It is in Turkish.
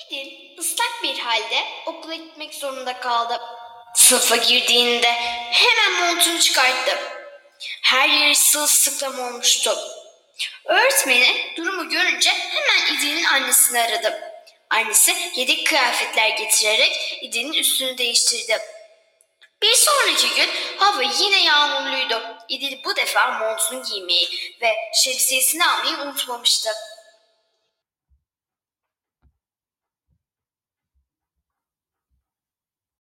İdil ıslak bir halde okula gitmek zorunda kaldı. Sınıfa girdiğinde hemen montunu çıkarttı. Her yeri sırılsıklam olmuştu. Öğretmeni durumu görünce hemen İdil'in annesini aradı. Annesi yedek kıyafetler getirerek İdil'in üstünü değiştirdi. Bir sonraki gün hava yine yağmurluydu. İdil bu defa montunu giymeyi ve şemsiyesini almayı unutmamıştı.